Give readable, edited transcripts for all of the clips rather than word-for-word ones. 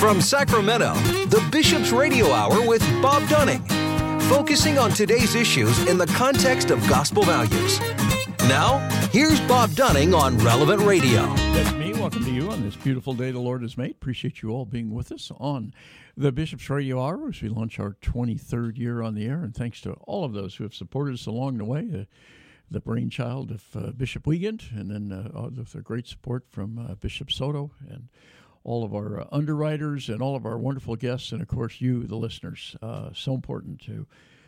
From Sacramento, the Bishop's Radio Hour with Bob Dunning, focusing on today's issues in the context of gospel values. Now, here's Bob Dunning on Relevant Radio. That's me. Welcome to you on this beautiful day the Lord has made. Appreciate you all being with us on the Bishop's Radio Hour as we launch our 23rd year on the air. And thanks to all of those who have supported us along the way, the brainchild of Bishop Wiegand, and then with the great support from Bishop Soto and all of our underwriters and all of our wonderful guests, and, of course, you, the listeners. So important to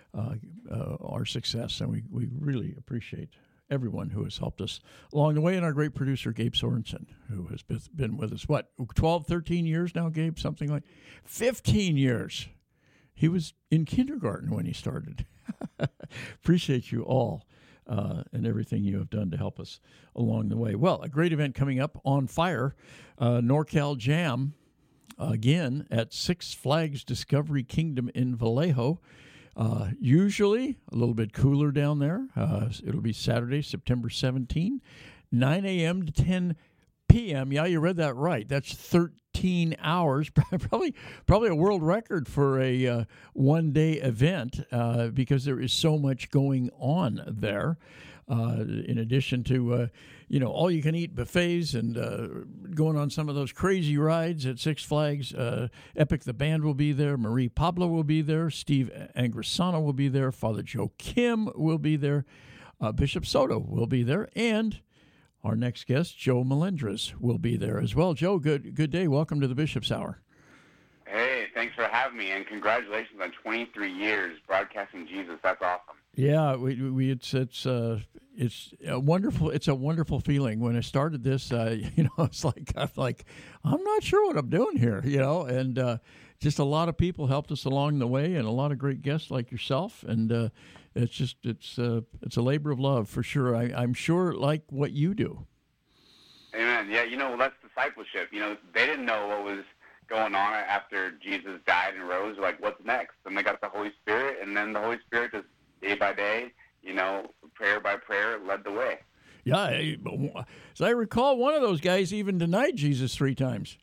our success, and we really appreciate everyone who has helped us along the way, and our great producer, Gabe Sorensen, who has been with us, 12, 13 years now, Gabe? Something like 15 years. He was in kindergarten when he started. Appreciate you all and everything you have done to help us along the way. Well, a great event coming up, On Fire, NorCal Jam, again at Six Flags Discovery Kingdom in Vallejo. Usually a little bit cooler down there. It'll be Saturday, September 17, 9 a.m. to 10 p.m. Yeah, you read that right. That's 13 hours, probably a world record for a one-day event because there is so much going on there. In addition to, all-you-can-eat buffets and going on some of those crazy rides at Six Flags. Epic the Band will be there. Marie Pablo will be there. Steve Angrisano will be there. Father Joe Kim will be there. Bishop Soto will be there. And our next guest, Joe Melendres, will be there as well. Joe, good day. Welcome to the Bishop's Hour. Hey, thanks for having me, and congratulations on 23 years broadcasting Jesus. That's awesome. Yeah, it's a wonderful feeling. When I started this, it's like I'm not sure what I'm doing here, and just a lot of people helped us along the way, and a lot of great guests like yourself, and it's a labor of love for sure. I'm sure, like what you do. Amen. Yeah, that's discipleship. They didn't know what was going on after Jesus died and rose. Like, what's next? And they got the Holy Spirit, and then the Holy Spirit just day by day, prayer by prayer, led the way. Yeah, as I recall, one of those guys even denied Jesus 3 times.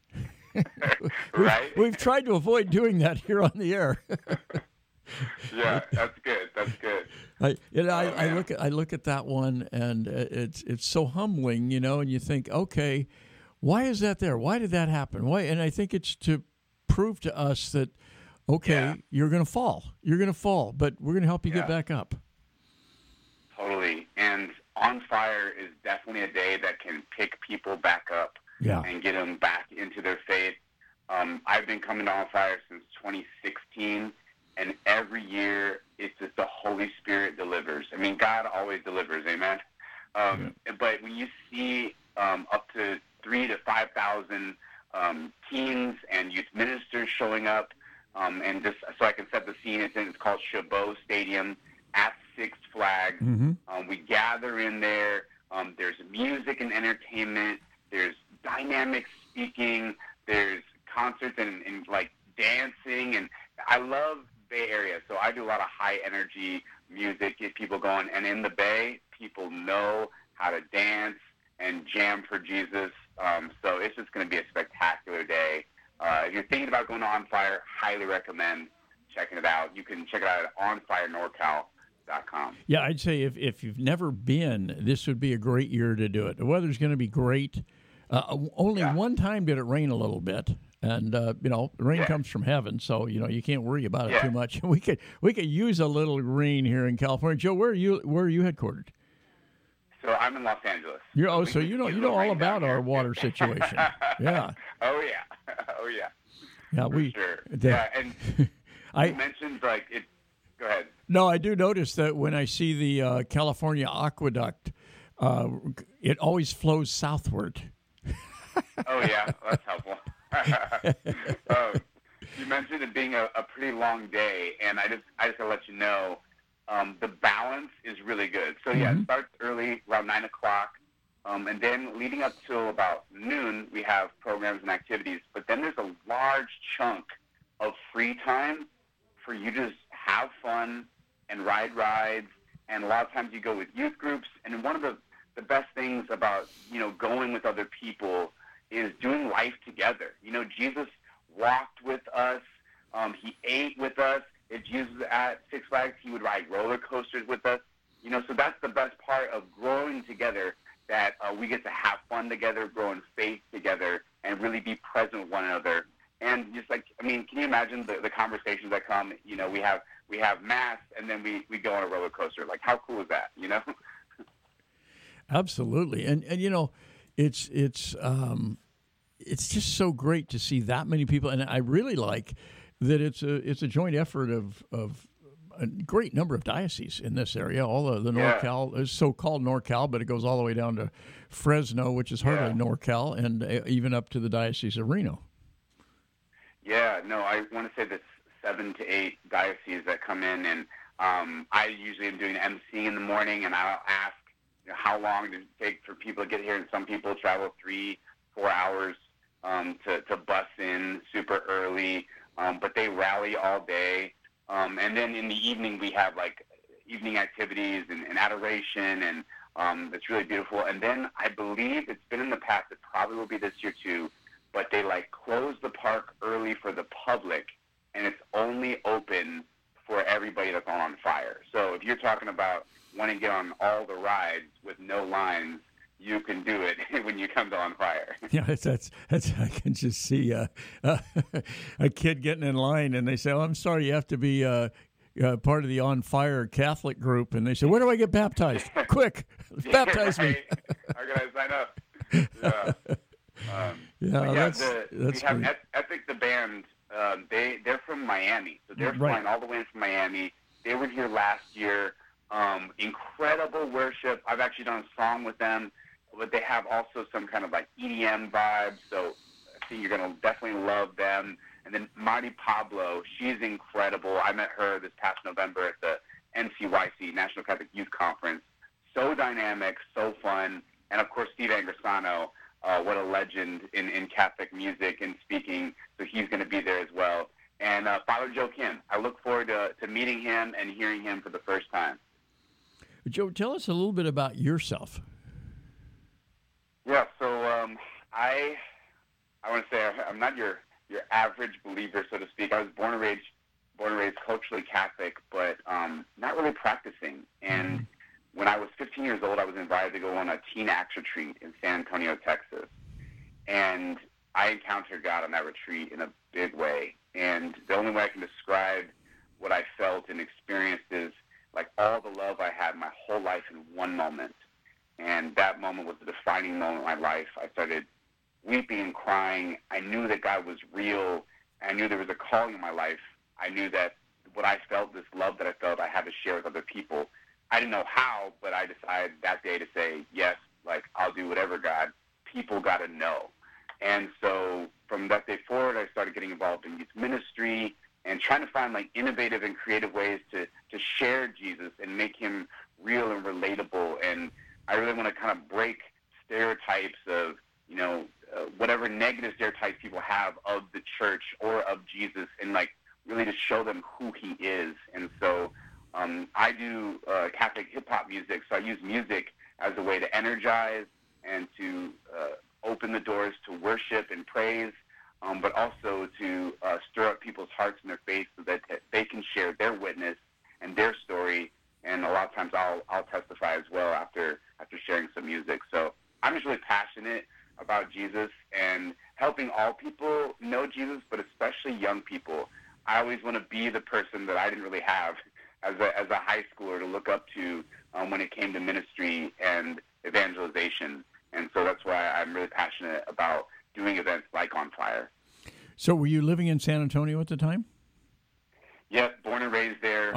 Right? We've tried to avoid doing that here on the air. Yeah, that's good. That's good. I look at that one, and it's so humbling, and you think, okay, why is that there? Why did that happen? Why? And I think it's to prove to us that, okay, You're going to fall. You're going to fall, but we're going to help you get back up. Totally. And On Fire is definitely a day that can pick people back up and get them back into their faith. I've been coming to On Fire since 2016, and every year it's just the Holy Spirit delivers. I mean, God always delivers, amen? But when you see up to 3,000 to 5,000 teens and youth ministers showing up, and just so I can set the scene, it's called Chabot Stadium at Six Flags. Mm-hmm. We gather in there. There's music and entertainment. There's dynamic speaking. There's concerts and like dancing. And I love Bay Area, so I do a lot of high energy music, get people going. And in the Bay, people know how to dance and jam for Jesus. So it's just going to be a spectacular day. If you're thinking about going to On Fire, highly recommend checking it out. You can check it out at onfirenorcal.com. Yeah, I'd say if you've never been, this would be a great year to do it. The weather's going to be great. Only one time did it rain a little bit, and rain comes from heaven, so you can't worry about it too much. We could use a little rain here in California. Joe, where are you headquartered? So I'm in Los Angeles. So you know all about our water situation. Yeah. Oh yeah. Yeah, and you mentioned it. Go ahead. No, I do notice that when I see the California aqueduct, it always flows southward. Oh yeah, that's helpful. You mentioned it being a pretty long day, and I just gotta let you know. The balance is really good. So, it starts early, around 9 o'clock, and then leading up till about noon, we have programs and activities. But then there's a large chunk of free time for you to just have fun and ride rides. And a lot of times you go with youth groups. And one of the best things about, going with other people is doing life together. Jesus walked with us. He ate with us. If Jesus was at Six Flags, he would ride roller coasters with us. So that's the best part of growing together, that we get to have fun together, grow in faith together, and really be present with one another. And just can you imagine the conversations that come? We have mass, and then we go on a roller coaster. Like, how cool is that? Absolutely, and it's just so great to see that many people, and I really like that it's a joint effort of a great number of dioceses in this area. All the NorCal is so-called NorCal, but it goes all the way down to Fresno, which is hardly NorCal, and even up to the Diocese of Reno. Yeah, no, I want to say there's 7 to 8 dioceses that come in, and I usually am doing MC in the morning, and I'll ask how long does it take for people to get here, and some people travel 3-4 hours to bus in super early, but they rally all day. And then in the evening, we have evening activities and adoration, and it's really beautiful. And then I believe it's been in the past, it probably will be this year too, but they close the park early for the public, and it's only open for everybody that's on fire. So if you're talking about wanting to get on all the rides with no lines, you can do it when you come to On Fire. Yeah, that's I can just see a kid getting in line, and they say, "Oh, I'm sorry, you have to be part of the On Fire Catholic group." And they say, "Where do I get baptized? Quick, baptize me!" How can I sign up? That's we have Epic the band. They're from Miami, so they're flying all the way in from Miami. They were here last year. Incredible worship. I've actually done a song with them. But they have also some kind of EDM vibes, so I think you're going to definitely love them. And then Marty Pablo, she's incredible. I met her this past November at the NCYC, National Catholic Youth Conference. So dynamic, so fun. And, of course, Steve Angrisano, what a legend in Catholic music and speaking, so he's going to be there as well. And Father Joe Kim, I look forward to meeting him and hearing him for the first time. Joe, tell us a little bit about yourself. Yeah, so I want to say I'm not your average believer, so to speak. I was born and raised culturally Catholic, but not really practicing. And when I was 15 years old, I was invited to go on a teen Acts retreat in San Antonio, Texas. And I encountered God on that retreat in a big way. And the only way I can describe what I felt and experienced is all the love I had my whole life in one moment. And that moment was the defining moment of my life. I started weeping and crying. I knew that God was real. I knew there was a calling in my life. I knew that what I felt, this love that I felt, I had to share with other people. I didn't know how, but I decided that day to say, yes, I'll do whatever, God. People got to know. And so from that day forward, I started getting involved in youth ministry and trying to find innovative and creative ways to share Jesus and make him real and relatable. And I really want to kind of break stereotypes of, whatever negative stereotypes people have of the church or of Jesus, and really to show them who he is. And so I do Catholic hip-hop music, so I use music as a way to energize and to open the doors to worship and praise, but also to stir up people's hearts and their faith so that they can share their witness and their story. And a lot of times I'll testify as well after sharing some music. So I'm just really passionate about Jesus and helping all people know Jesus, but especially young people. I always want to be the person that I didn't really have as a high schooler to look up to when it came to ministry and evangelization. And so that's why I'm really passionate about doing events like On Fire. So were you living in San Antonio at the time? Yep, born and raised there.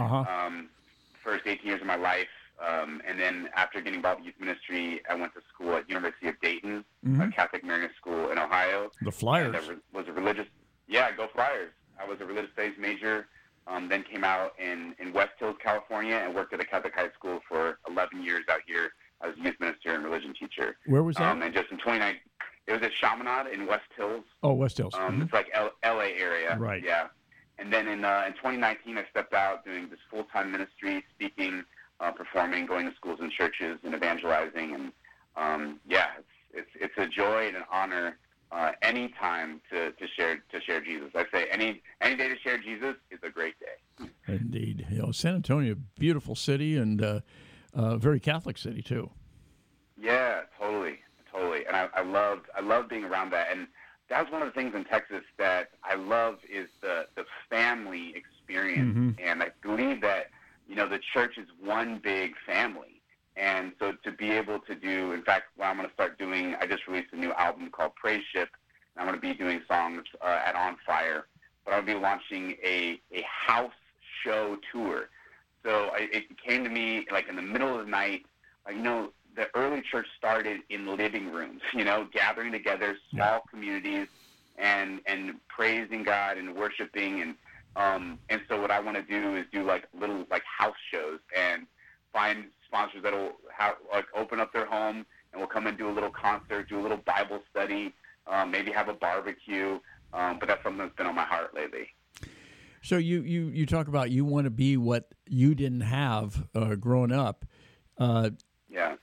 First 18 years of my life. And then after getting involved in youth ministry, I went to school at University of Dayton, a Catholic Marian school in Ohio. The Flyers. And was a religious, go Flyers. I was a religious studies major, then came out in West Hills, California, and worked at a Catholic high school for 11 years out here as a youth minister and religion teacher. Where was that? And just in 2019, it was at Chaminade in West Hills. Oh, West Hills. It's like L.A. area. Right. Yeah. And then in 2019, I stepped out doing this full-time ministry, speaking, performing, going to schools and churches, and evangelizing. And it's a joy and an honor any time to share Jesus. I say any day to share Jesus is a great day. Indeed. San Antonio, beautiful city and very Catholic city too. Yeah, totally. And I love being around that. And that's one of the things in Texas that I love is the family experience. Mm-hmm. And I believe that, the church is one big family. And so to be able to do, in fact, what I'm going to start doing, I just released a new album called Praise Ship. And I'm going to be doing songs at On Fire. But I'll be launching a house show tour. So it came to me like in the middle of the night, the early church started in living rooms, gathering together, small communities, and praising God and worshiping, and so what I want to do is do like little like house shows and find sponsors that'll open up their home and we'll come and do a little concert, do a little Bible study, maybe have a barbecue, but that's something that's been on my heart lately. So you talk about you want to be what you didn't have growing up. Yeah.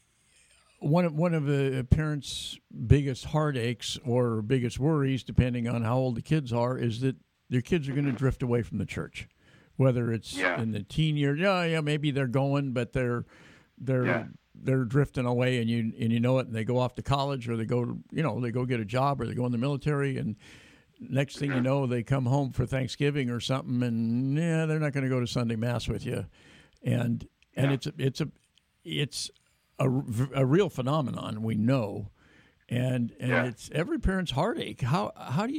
One of a parent's biggest heartaches or biggest worries, depending on how old the kids are, is that their kids are going to drift away from the church, whether it's in the teen years. Maybe they're going, but they're drifting away, and you know it, and they go off to college, or they go get a job, or they go in the military, and next thing you know, they come home for Thanksgiving or something, and they're not going to go to Sunday Mass with you, and it's a real phenomenon, we know, and it's every parent's heartache. How do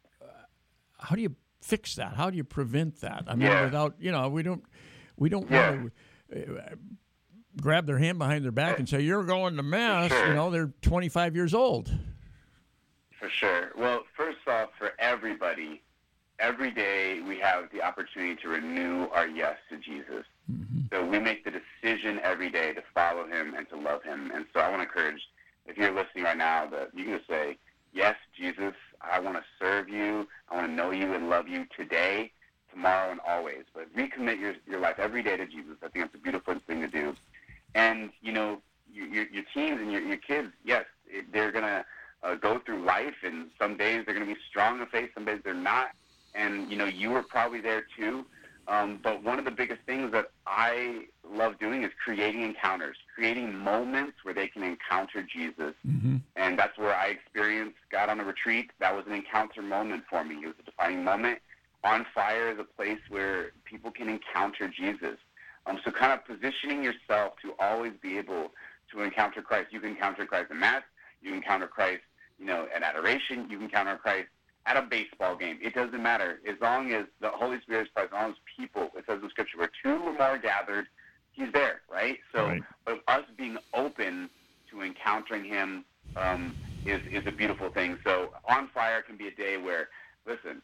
you fix that? How do you prevent that? I mean, without we don't want to grab their hand behind their back and say you're going to Mass. Sure. They're 25 years old. For sure. Well, first off, for everybody, every day we have the opportunity to renew our yes to Jesus. Mm-hmm. So we make the decision every day to follow him and to love him. And so I want to encourage, if you're listening right now, that you can just say, yes, Jesus, I want to serve you. I want to know you and love you today, tomorrow, and always. But recommit your life every day to Jesus. I think that's a beautiful thing to do. And, your teens and your kids, yes, they're going to go through life, and some days they're going to be strong in faith, some days they're not. And, you were probably there too. But one of the biggest things that I love doing is creating encounters, creating moments where they can encounter Jesus. Mm-hmm. And that's where I experienced God on a retreat. That was an encounter moment for me. It was a defining moment. On Fire is a place where people can encounter Jesus. So kind of positioning yourself to always be able to encounter Christ. You can encounter Christ in Mass. You can encounter Christ, at adoration. You can encounter Christ at a baseball game. It doesn't matter. As long as the Holy Spirit is present, as long as people, it says in Scripture, where two or more gathered, he's there, right? So but us being open to encountering him is a beautiful thing. So On Fire can be a day where, listen,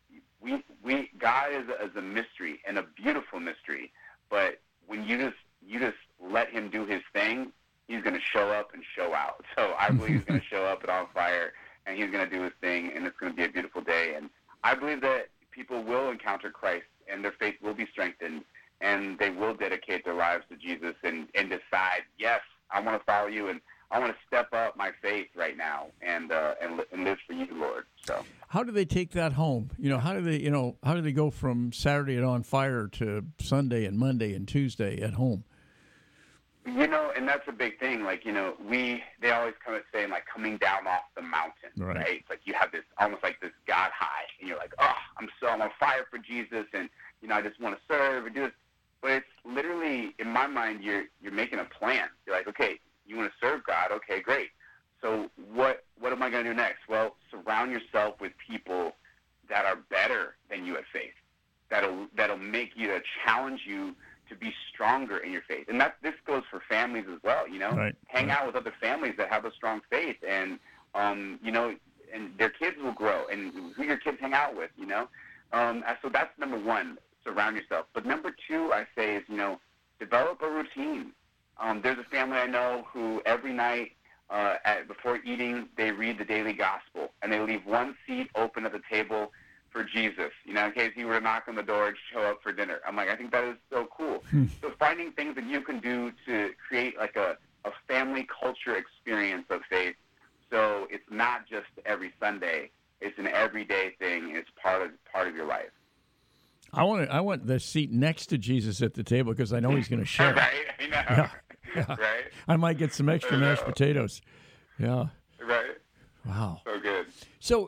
God is a mystery and a beautiful mystery, but when you just let him do his thing, he's going to show up and show out. So I believe he's going to show up at On Fire, and he's going to do his thing, and it's going to be a beautiful day. And I believe that people will encounter Christ, and their faith will be strengthened, and they will dedicate their lives to Jesus and decide, yes, I want to follow you, and I want to step up my faith right now and live for you, Lord. So how do they take that home? How do they go from Saturday at On Fire to Sunday and Monday and Tuesday at home? And that's a big thing. Like, they always come and say, like, coming down off the mountain, right? It's like you have this, almost like this God high, and you're like, oh, I'm on fire for Jesus, and, I just want to serve and do this. But it's literally, in my mind, you're making a plan. You're like, okay, you want to serve God? Okay, great. So what am I going to do next? Well, surround yourself with people that are better than you at faith, that'll make you, to challenge you to be stronger in your faith. And this goes for families as well, Hang out with other families that have a strong faith, and, and their kids will grow, and who your kids hang out with, So that's number one, surround yourself. But number two, I say, is, develop a routine. There's a family I know who every night before eating, they read the daily gospel, and they leave one seat open at the table for Jesus, in case he were to knock on the door and show up for dinner. I'm like, I think that is so cool. So finding things that you can do to create like a family culture experience of faith. So it's not just every Sunday. It's an everyday thing. It's part of your life. I want the seat next to Jesus at the table because I know he's going to share. Right? I know. Yeah. Right? I might get some extra mashed potatoes. Yeah. Right. Wow. So good. So,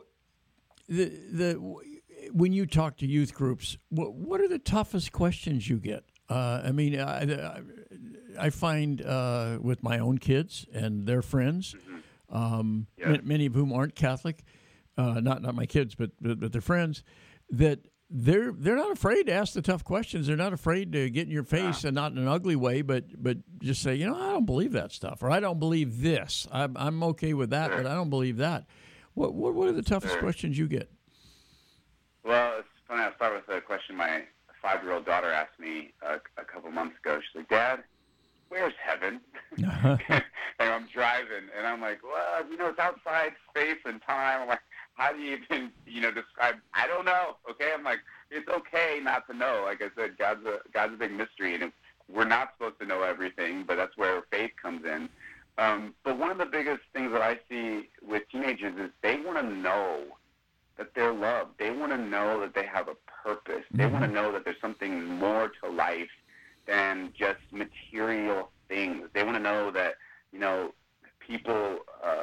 when you talk to youth groups, what are the toughest questions you get? I mean, I find with my own kids and their friends, many of whom aren't Catholic, not my kids, but their friends, that they're not afraid to ask the tough questions. They're not afraid to get in your face, and not in an ugly way, but just say, I don't believe that stuff, or I don't believe this. I'm okay with that, but I don't believe that. What are the toughest questions you get? Well, it's funny. I'll start with a question my 5-year-old daughter asked me a couple months ago. She's like, "Dad, where's heaven?" And I'm driving, and I'm like, "Well, it's outside space and time." I'm like, "How do you even, describe?" I don't know. Okay, I'm like, it's okay not to know. Like I said, God's a big mystery, and we're not supposed to know everything, but that's where faith comes in. But one of the biggest things that I see with teenagers is they want to know that they're loved. They want to know that they have a purpose. They want to know that there's something more to life than just material things. They want to know that, people,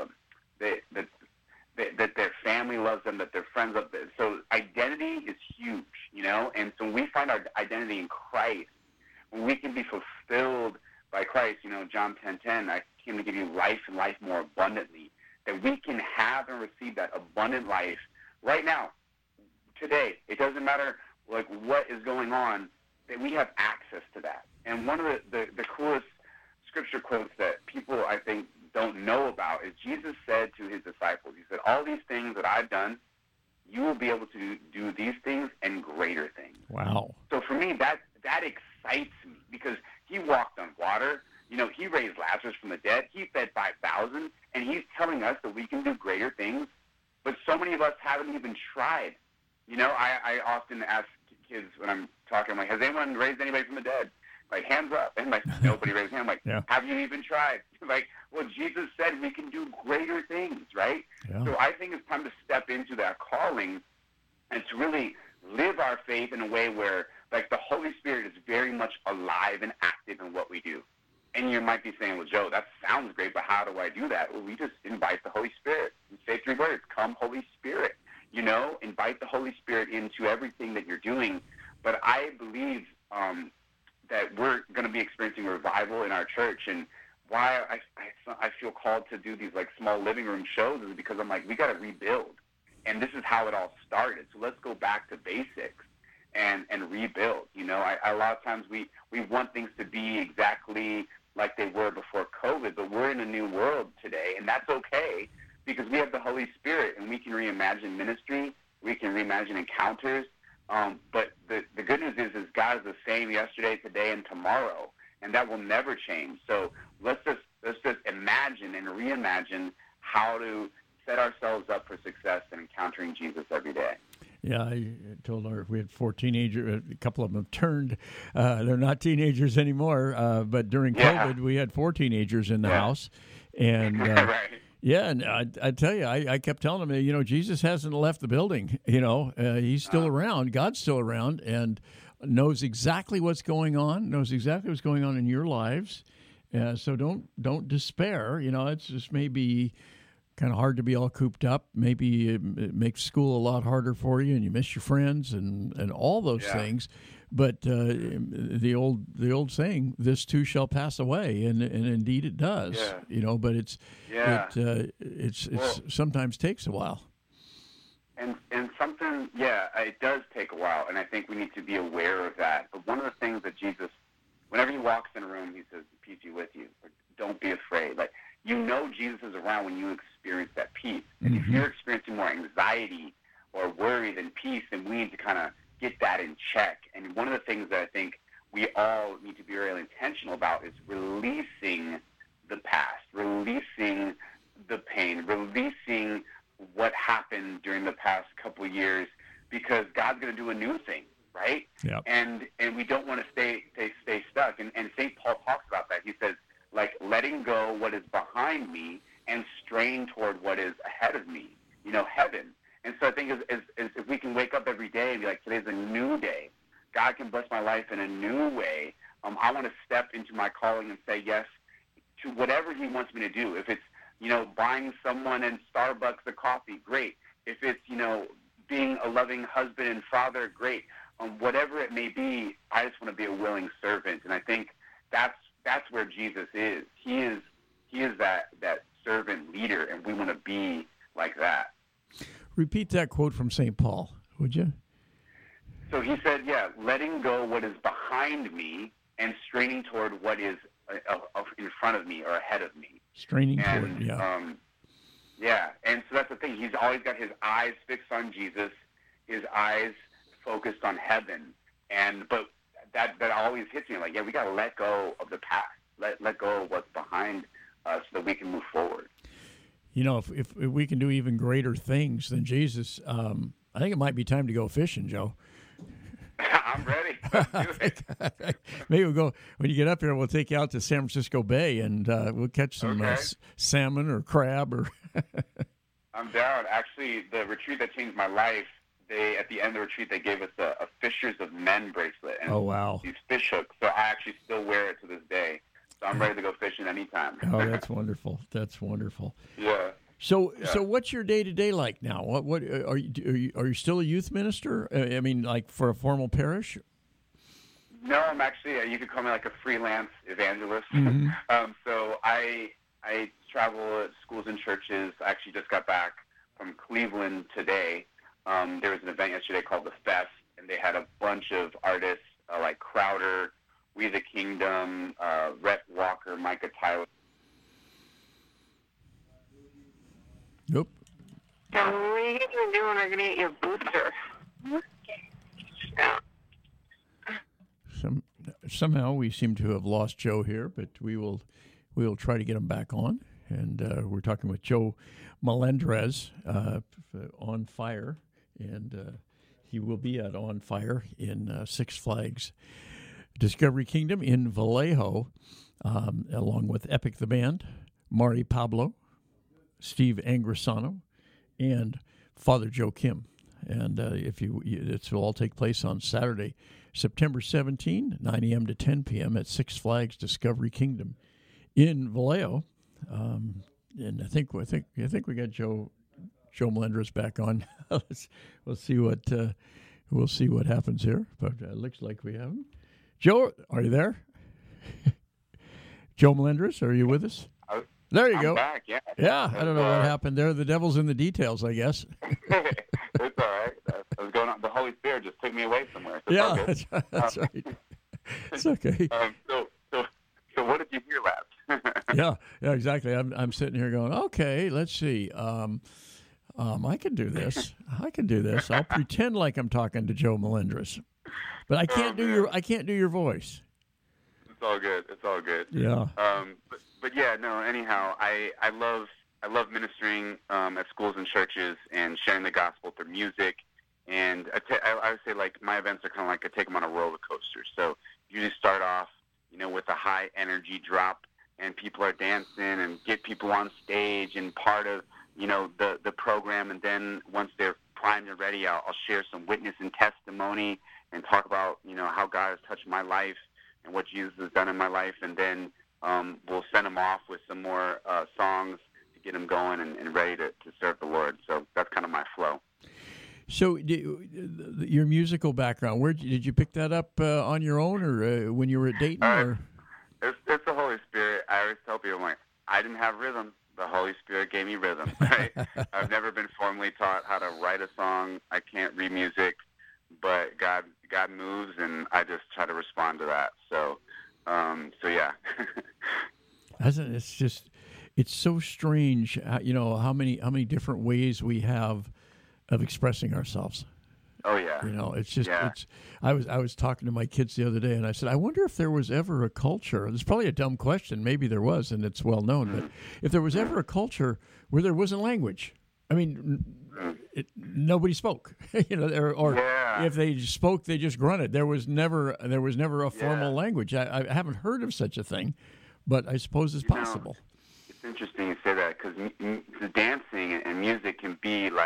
that their family loves them, that their friends love them. So identity is huge, and so when we find our identity in Christ, when we can be fulfilled by Christ, John 10:10, I came to give you life and life more abundantly, that we can have and receive that abundant life right now, today. It doesn't matter what is going on, that we have access to that. And one of the coolest scripture quotes that people, I think, don't know about is Jesus said to his disciples, he said, "All these things that I've done, you will be able to do these things and greater things." Wow. So for me, that excites me because he walked on water. He raised Lazarus from the dead. He fed 5,000, and he's telling us that we can do greater things. But so many of us haven't even tried. I often ask kids when I'm talking, I'm like, "Has anyone raised anybody from the dead?" Like, hands up. And like, nobody raised hand. I'm like, "Have you even tried?" Like, well, Jesus said we can do greater things, right? Yeah. So I think it's time to step into that calling and to really live our faith in a way where, like, the Holy Spirit is very much alive and active in what we do. And you might be saying, "Well, Joe, that sounds great, but how do I do that?" Well, we just invite the Holy Spirit. We say 3 words, "Come, Holy Spirit." Invite the Holy Spirit into everything that you're doing. But I believe that we're going to be experiencing revival in our church. And why I feel called to do these, like, small living room shows is because I'm like, we got to rebuild. And this is how it all started. So let's go back to basics and rebuild. A lot of times we want things to be exactly like they were before COVID, but we're in a new world today, and that's okay because we have the Holy Spirit, and we can reimagine ministry, we can reimagine encounters. But the good news is God is the same yesterday, today, and tomorrow, and that will never change. So let's just imagine and reimagine how to set ourselves up for success in encountering Jesus every day. Yeah, I told her we had 4 teenagers. A couple of them have turned. They're not teenagers anymore. But during COVID, we had 4 teenagers in the house. And right. Yeah, and I tell you, I kept telling them, Jesus hasn't left the building. He's still around. God's still around and knows exactly what's going on, in your lives. So don't despair. It's just maybe kind of hard to be all cooped up. Maybe it makes school a lot harder for you, and you miss your friends and all those things. But the old saying, "This too shall pass away," and indeed it does. Yeah. But it sometimes takes a while. And something, it does take a while, and I think we need to be aware of that. But one of the things that Jesus, whenever he walks in a room, he says, "Peace be with you." Or, don't be afraid. Like, Jesus is around when you experience that peace. And if you're experiencing more anxiety or worry than peace, then we need to kind of get that in check. And one of the things that I think we all need to be really intentional about is releasing the past, releasing the pain, releasing what happened during the past couple of years, because God's going to do a new thing, right? Yep. And we don't want to stay stuck. And St. Paul talks about that. He says, like, letting go what is behind me and straying toward what is ahead of me. heaven. And so I think as if we can wake up every day and be like, today's a new day, God can bless my life in a new way. I want to step into my calling and say yes to whatever he wants me to do. If it's, buying someone in Starbucks a coffee, great. If it's, being a loving husband and father, great. Whatever it may be, I just want to be a willing servant. And I think that's where Jesus is. He is that servant leader, and we want to be like that. Repeat that quote from St. Paul, would you? So he said, letting go what is behind me and straining toward what is in front of me or ahead of me. Straining toward, and so that's the thing. He's always got his eyes fixed on Jesus, his eyes focused on heaven. But that always hits me like, we got to let go of the past, let go of what's behind us so that we can move forward. If we can do even greater things than Jesus, I think it might be time to go fishing, Joe. I'm ready. Let's do it. Maybe we'll go, when you get up here, we'll take you out to San Francisco Bay and we'll catch some salmon or crab. Or I'm down. Actually, the retreat that changed my life, at the end of the retreat, they gave us a Fishers of Men bracelet. And oh, wow. These fish hooks. So I actually still wear it to this day. So I'm ready to go fishing anytime. Oh, that's wonderful. That's wonderful. Yeah. So what's your day-to-day like now? What are you still a youth minister? I mean, like for a formal parish? No, I'm actually, you could call me like a freelance evangelist. Mm-hmm. So I travel at schools and churches. I actually just got back from Cleveland today. There was an event yesterday called The Fest, and they had a bunch of artists like Crowder, We the Kingdom, Rhett Walker, Micah Tyler. Nope. So what are you guys going to do when we're going to get your booster? Yeah. Somehow we seem to have lost Joe here, but we will try to get him back on. And we're talking with Joe Melendrez On Fire, and he will be at On Fire in Six Flags Discovery Kingdom in Vallejo, along with Epic the Band, Mari Pablo, Steve Angrisano, and Father Joe Kim. And it will all take place on Saturday, September 17, 9 a.m. to 10 p.m. at Six Flags Discovery Kingdom in Vallejo. And I think we got Joe Melendrez back on. We'll see what happens here. But it looks like we have him. Joe, are you there? Joe Melendrez, are you with us? There you go. I'm back, yeah. Yeah, I don't know what happened there. The devil's in the details, I guess. It's all right. I was going on. The Holy Spirit just took me away somewhere. So yeah, that's right. It's okay. So what did you hear last? Yeah, exactly. I'm sitting here going, okay, let's see. I can do this. I'll pretend like I'm talking to Joe Melendrez, but I can't do your voice. It's all good. Yeah. But yeah, no. Anyhow, I love ministering at schools and churches and sharing the gospel through music. And I would say like my events are kind of like I take them on a roller coaster. So usually start off, with a high energy drop, and people are dancing and get people on stage and part of the program. And then once they're primed and ready, I'll share some witness and testimony and talk about how God has touched my life and what Jesus has done in my life. And then we'll send them off with some more songs to get them going and ready to serve the Lord. So that's kind of my flow. So your musical background, where did you pick that up on your own or when you were at Dayton? It's the Holy Spirit. I always tell people, I didn't have rhythm. The Holy Spirit gave me rhythm. Right? I've never been formally taught how to write a song. I can't read music, but God moves, and I just try to respond to that. So yeah. It's so strange, how many different ways we have of expressing ourselves. Oh yeah. It's just I was talking to my kids the other day, and I said, I wonder if there was ever a culture. It's probably a dumb question. Maybe there was, and it's well known. But if there was ever a culture where there wasn't language, I mean, nobody spoke. If they spoke, they just grunted. There was never a formal language. I haven't heard of such a thing, but I suppose it's possible. It's interesting you say that because the dancing and music can be like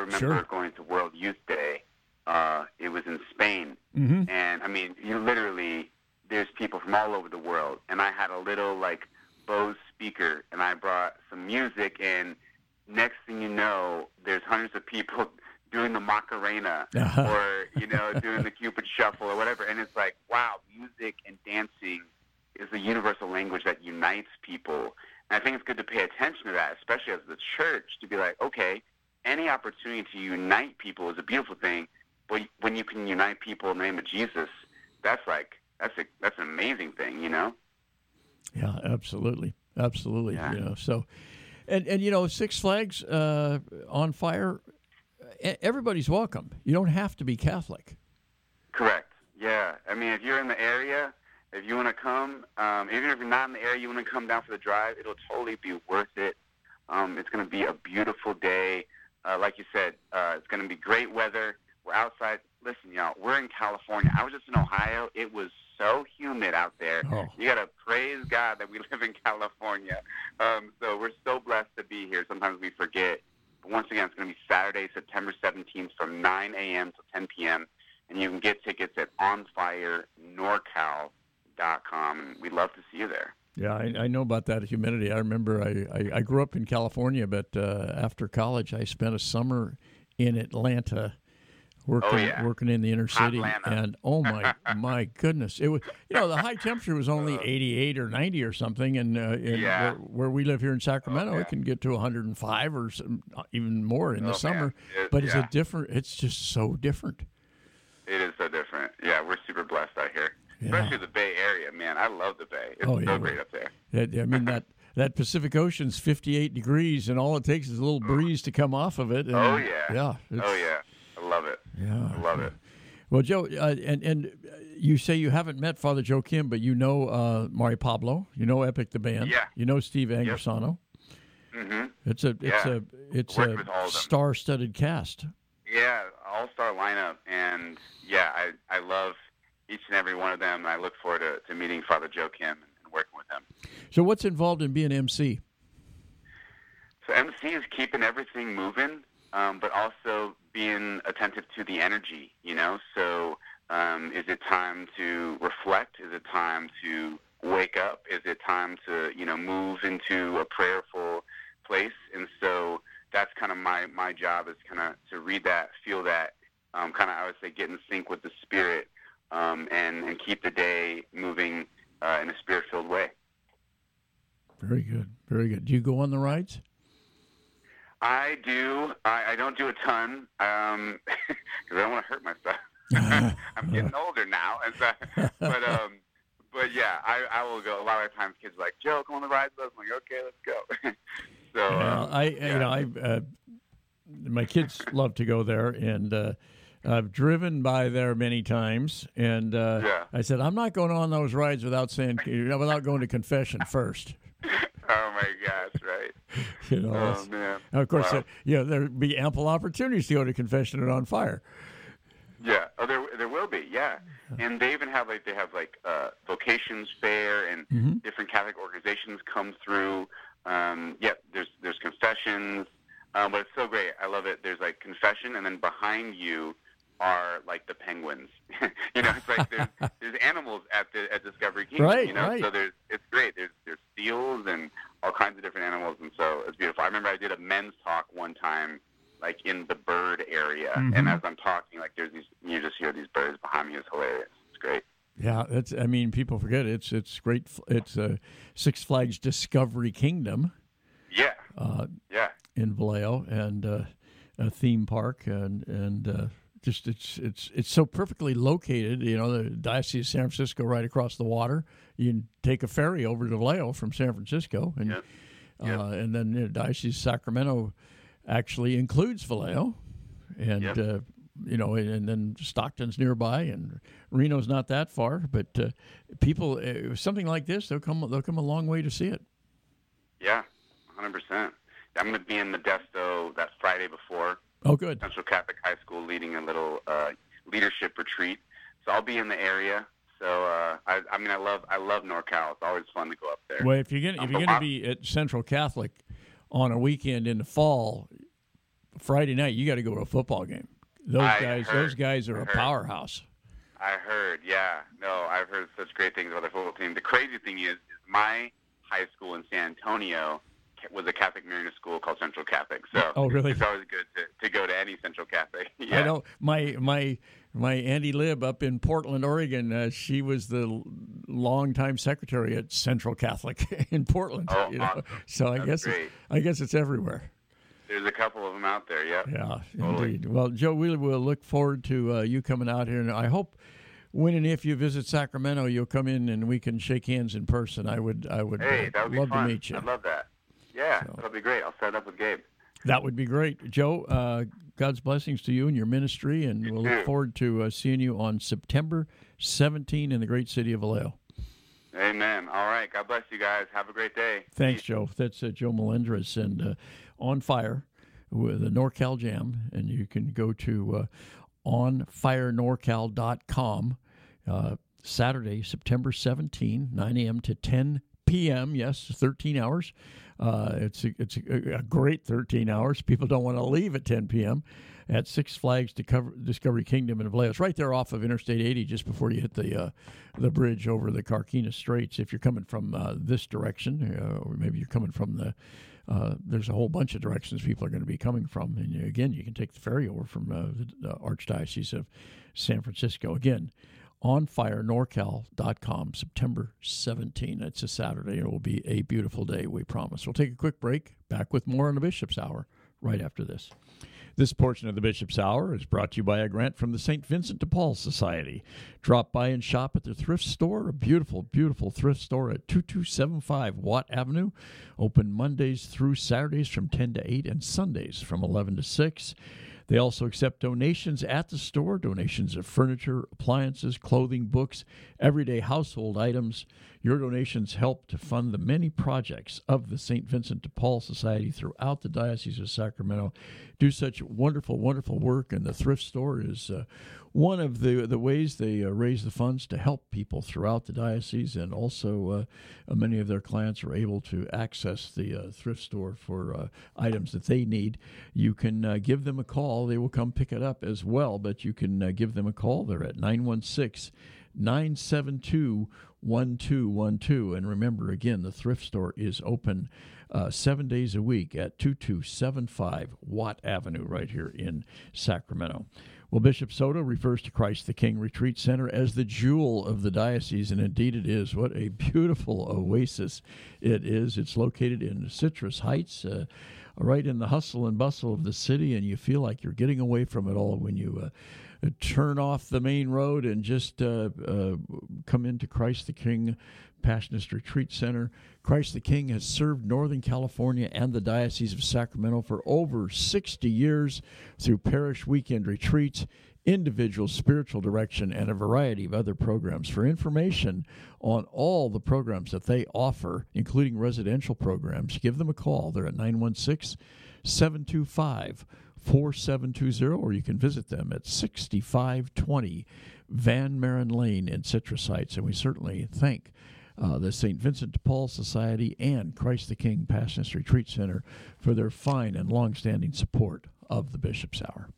remember going to World Youth Day. It was in Spain. And, I mean, there's people from all over the world. And I had a little, Bose speaker, and I brought some music, and next thing you know, there's hundreds of people doing the Macarena or, doing the Cupid Shuffle or whatever. And it's like, wow, music and dancing is a universal language that unites people. And I think it's good to pay attention to that, especially as the church, to be like, okay, any opportunity to unite people is a beautiful thing. But when you can unite people in the name of Jesus, that's an amazing thing, Yeah, absolutely. Yeah. So, and Six Flags on Fire, everybody's welcome. You don't have to be Catholic. Correct. Yeah. I mean, if you're in the area, if you want to come, even if you're not in the area, you want to come down for the drive, it'll totally be worth it. It's going to be a beautiful day. Like you said, it's going to be great weather. We're outside. Listen, y'all, we're in California. I was just in Ohio. It was so humid out there. Oh. You got to praise God that we live in California. So we're so blessed to be here. Sometimes we forget. But once again, it's going to be Saturday, September 17th from 9 a.m. to 10 p.m. And you can get tickets at onfirenorcal.com. And we'd love to see you there. Yeah, I know about that humidity. I remember I grew up in California, but after college, I spent a summer in Atlanta working in the inner city. And oh my goodness, it was, the high temperature was only 88 or 90 or something, and where we live here in Sacramento, it can get to 105 or even more in the summer. It's just so different. It is so different. Yeah, we're super blessed out here. Yeah. Especially the Bay Area, man. I love the Bay. It's so great up there. I mean, that Pacific Ocean's 58 degrees, and all it takes is a little breeze to come off of it. And, Yeah. I love it. Yeah. I love it. Well, Joe, and you say you haven't met Father Joe Kim, but you know Mari Pablo. You know Epic the band. Yeah. You know Steve Angersano. Yep. Mm-hmm. It's a star-studded cast. Yeah, all-star lineup. And, I love each and every one of them. I look forward to meeting Father Joe Kim and working with him. So what's involved in being MC? So MC is keeping everything moving, but also being attentive to the energy, So is it time to reflect? Is it time to wake up? Is it time to, move into a prayerful place? And so that's kind of my job, is kind of to read that, feel that, kind of, I would say, get in sync with the Spirit, and keep the day moving in a Spirit-filled way. Very good. Very good. Do you go on the rides? I do. I don't do a ton because I don't want to hurt myself. I'm getting older now, and so, but yeah, I will go. A lot of times, kids are like, "Joe, come on the rides with us." I'm like, "Okay, let's go." My kids love to go there, and I've driven by there many times, and I said, "I'm not going on those rides without going to confession first." Oh my gosh! Right. Oh man. Of course, there'd be ample opportunities to go to confession and On Fire. Yeah. Oh, there will be. Yeah. And they even have vocations fair, and different Catholic organizations come through. There's confessions, but it's so great. I love it. There's confession, and then behind you are the penguins. It's like there's animals at Discovery Kingdom. Right. So it's great. There's seals and all kinds of different animals, and so it's beautiful. I remember I did a men's talk one time, in the bird area, and as I'm talking, there's these, you just hear these birds behind me. It's hilarious. It's great. Yeah, people forget it's great. It's Six Flags Discovery Kingdom. Yeah. In Vallejo, and a theme park, and just it's so perfectly located. The Diocese of San Francisco right across the water. You can take a ferry over to Vallejo from San Francisco, and and then the Diocese of Sacramento actually includes Vallejo, and and then Stockton's nearby, and Reno's not that far. But people, something like this, they'll come a long way to see it. Yeah, 100%. I'm going to be in Modesto that Friday before. Oh, good. Central Catholic High School, leading a little leadership retreat. So I'll be in the area. So I love NorCal. It's always fun to go up there. Well, if you're going to be at Central Catholic on a weekend in the fall, Friday night, you got to go to a football game. Those guys are a powerhouse. I heard, yeah. No, I've heard such great things about the football team. The crazy thing is my high school in San Antonio was a Catholic Mariner school called Central Catholic. So really? It's always good to go to any Central Catholic. Yeah. I know my Auntie Lib up in Portland, Oregon, she was the longtime secretary at Central Catholic in Portland. Oh, awesome. So I guess it's everywhere. There's a couple of them out there, yeah. Yeah, totally. Indeed. Well, Joe, we will look forward to you coming out here, and I hope when and if you visit Sacramento, you'll come in and we can shake hands in person. I would that would be love fun. to meet you. I'd love that. Yeah, that'll be great. I'll set up with Gabe. That would be great. Joe, God's blessings to you and your ministry, and we'll look forward to seeing you on September 17 in the great city of Vallejo. Amen. All right. God bless you guys. Have a great day. Thanks, Joe. That's Joe Melendres, and On Fire with the NorCal Jam, and you can go to onfirenorcal.com Saturday, September 17, 9 a.m. to 10 p.m. Yes, 13 hours. It's a great 13 hours. People don't want to leave at 10 p.m. at Six Flags Discovery Kingdom in Vallejo. It's right there off of Interstate 80, just before you hit the bridge over the Carquinez Straits. If you're coming from this direction, or maybe you're coming from the there's a whole bunch of directions people are going to be coming from. And again, you can take the ferry over from the Archdiocese of San Francisco. Again, onfirenorcal.com, September 17. It's a Saturday. It will be a beautiful day, we promise. We'll take a quick break. Back with more on the Bishop's Hour right after this. This portion of the Bishop's Hour is brought to you by a grant from the St. Vincent de Paul Society. Drop by and shop at their thrift store, a beautiful, beautiful thrift store at 2275 Watt Avenue. Open Mondays through Saturdays from 10 to 8 and Sundays from 11 to 6. They also accept donations at the store, donations of furniture, appliances, clothing, books, everyday household items. Your donations help to fund the many projects of the St. Vincent de Paul Society throughout the Diocese of Sacramento. Do such wonderful, wonderful work, and the thrift store is one of the ways they raise the funds to help people throughout the diocese, and also many of their clients are able to access the thrift store for items that they need. You can give them a call. They will come pick it up as well, but you can give them a call. They're at 916-972-1212. And remember, again, the thrift store is open 7 days a week at 2275 Watt Avenue right here in Sacramento. Well, Bishop Soto refers to Christ the King Retreat Center as the jewel of the diocese, and indeed it is. What a beautiful oasis it is. It's located in Citrus Heights, right in the hustle and bustle of the city, and you feel like you're getting away from it all when you turn off the main road and just come into Christ the King Passionist Retreat Center. Christ the King has served Northern California and the Diocese of Sacramento for over 60 years through parish weekend retreats, individual spiritual direction, and a variety of other programs. For information on all the programs that they offer, including residential programs, give them a call. They're at 916-725-4720, or you can visit them at 6520 Van Maren Lane in Citrus Heights. And we certainly thank the St. Vincent de Paul Society and Christ the King Passionist Retreat Center for their fine and long-standing support of the Bishop's Hour.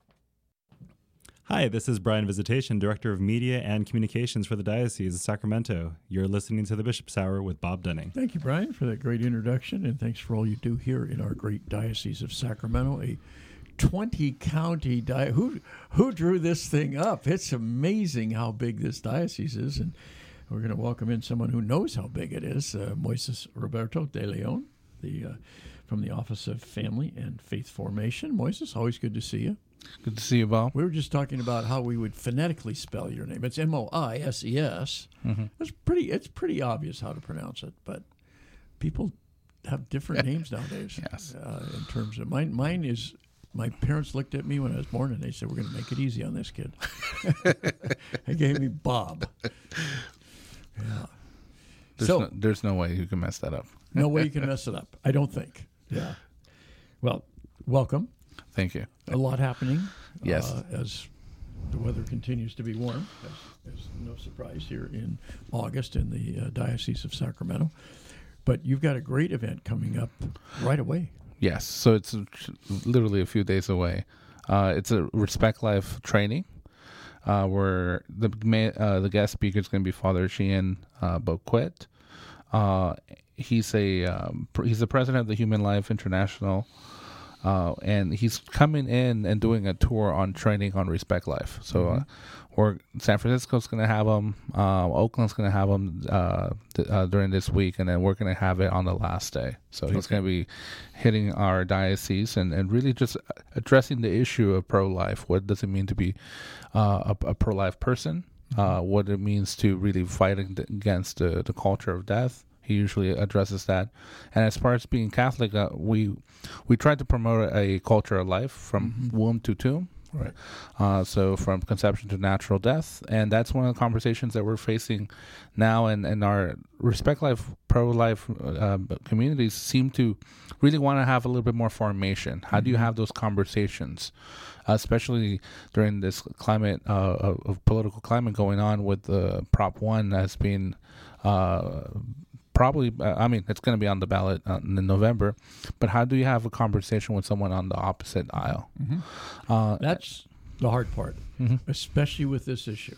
Hi, this is Brian Visitation, Director of Media and Communications for the Diocese of Sacramento. You're listening to the Bishop's Hour with Bob Dunning. Thank you, Brian, for that great introduction, and thanks for all you do here in our great Diocese of Sacramento, a 20-county diocese. Who drew this thing up? It's amazing how big this diocese is, and we're going to welcome in someone who knows how big it is, Moises Roberto de Leon, from the Office of Family and Faith Formation. Moises, always good to see you. Good to see you, Bob. We were just talking about how we would phonetically spell your name. It's Moises. Mm-hmm. It's pretty obvious how to pronounce it, but people have different names nowadays. Yes. In terms of mine is. My parents looked at me when I was born, and they said, "We're going to make it easy on this kid." They gave me Bob. Yeah. There's no way you can mess that up. No way you can mess it up, I don't think. Yeah. Well, welcome. Thank you. A lot happening. Yes. As the weather continues to be warm, there's no surprise here in August in the Diocese of Sacramento. But you've got a great event coming up right away. Yes. So it's literally a few days away. It's a Respect Life training where the guest speaker is going to be Father Sheehan Boquet. He's the president of the Human Life International, and he's coming in and doing a tour on training on Respect Life. So San Francisco's going to have him, Oakland's going to have him during this week, and then we're going to have it on the last day. So he's going to be hitting our diocese and really just addressing the issue of pro-life. What does it mean to be a pro-life person? What it means to really fight against the culture of death. He usually addresses that. And as far as being Catholic, we try to promote a culture of life from womb to tomb. Right. So from conception to natural death. And that's one of the conversations that we're facing now. And our Respect Life, pro-life communities seem to really want to have a little bit more formation. How do you have those conversations? Especially during this climate of political climate going on with the Prop 1 that's been probably, it's going to be on the ballot in November, but how do you have a conversation with someone on the opposite aisle? That's the hard part, especially with this issue.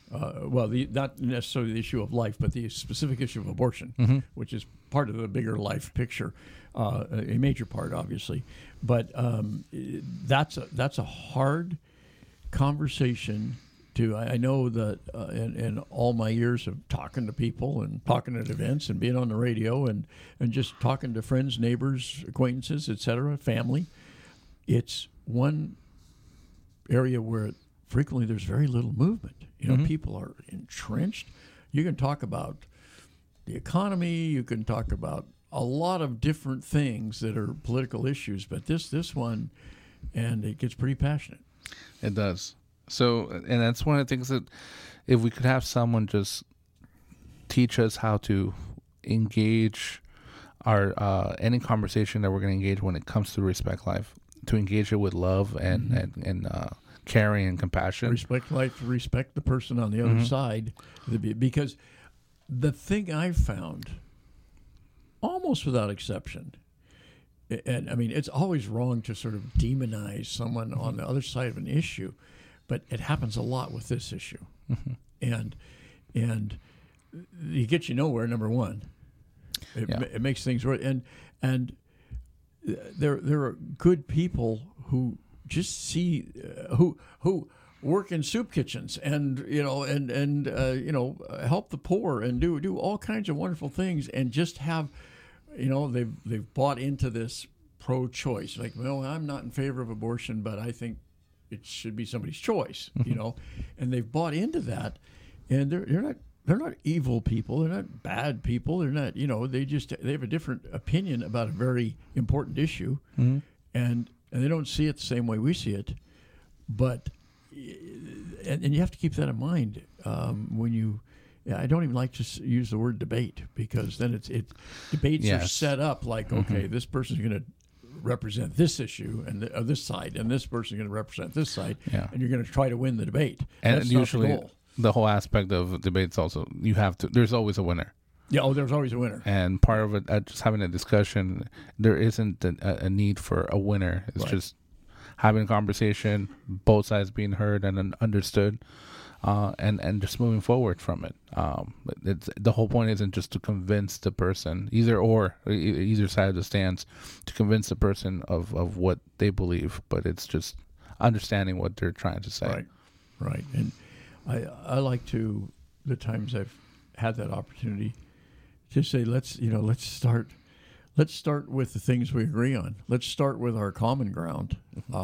Not necessarily the issue of life, but the specific issue of abortion, which is part of the bigger life picture, a major part, obviously. But that's a hard conversation. I know that in all my years of talking to people and talking at events and being on the radio and just talking to friends, neighbors, acquaintances, etc., family, it's one area where frequently there's very little movement. People are entrenched. You can talk about the economy. You can talk about a lot of different things that are political issues, but this one, and it gets pretty passionate. It does. So, and that's one of the things that if we could have someone just teach us how to engage our any conversation that we're going to engage when it comes to Respect Life, to engage it with love and caring and compassion. Respect life, respect the person on the other side. Because the thing I've found, almost without exception, and it's always wrong to sort of demonize someone on the other side of an issue, but it happens a lot with this issue, and it gets you nowhere. Number one, it makes things worse, and there are good people who just see who work in soup kitchens and help the poor and do all kinds of wonderful things, and just have they've bought into this pro-choice, like, well, I'm not in favor of abortion, but I think it should be somebody's choice, and they've bought into that, and they're not evil people, they're not bad people, they're not, they have a different opinion about a very important issue, and they don't see it the same way we see it, but and you have to keep that in mind when you. I don't even like to use the word debate, because then debates are set up like, okay, this person's going to represent this issue and this side, and this person's going to represent this side, and you're going to try to win the debate. And that's usually not the goal. The whole aspect of debates also, there's always a winner. Yeah, there's always a winner. And part of it, just having a discussion, there isn't a need for a winner. It's just having a conversation, both sides being heard and understood, and just moving forward from it. The whole point isn't just to convince the person, either side of the stance, to convince the person of what they believe, but it's just understanding what they're trying to say. Right. And I like to, the times I've had that opportunity, to say, let's start with the things we agree on. Let's start with our common ground.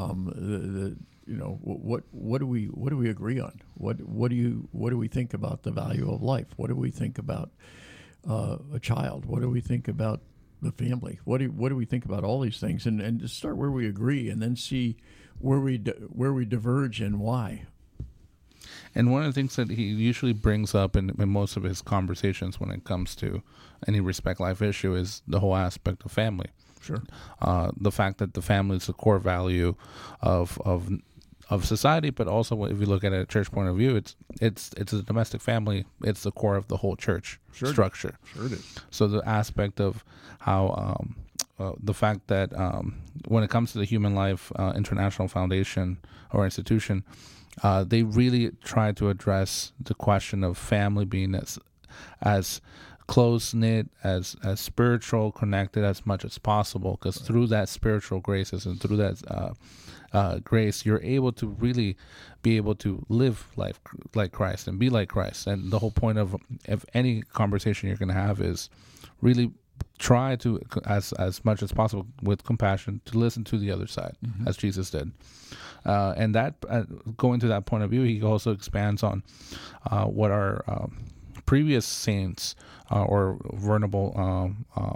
What do we agree on? What do we think about the value of life? What do we think about a child? What do we think about the family? What do we think about all these things? And to start where we agree, and then see where we diverge and why. And one of the things that he usually brings up in most of his conversations when it comes to any Respect Life issue is the whole aspect of family. Sure. The fact that the family is the core value of society, but also if you look at it at a church point of view, it's a domestic family. It's the core of the whole church structure. Sure it is. So the aspect of how the fact that when it comes to the Human Life International Foundation or institution, they really try to address the question of family being as close knit, as spiritual, connected as much as possible. Because through that spiritual graces and through that grace, you're able to really be able to live life like Christ and be like Christ. And the whole point of any conversation you're going to have is really try to, as much as possible, with compassion, to listen to the other side, as Jesus did. And that, going to that point of view, he also expands on what our previous saints or venerable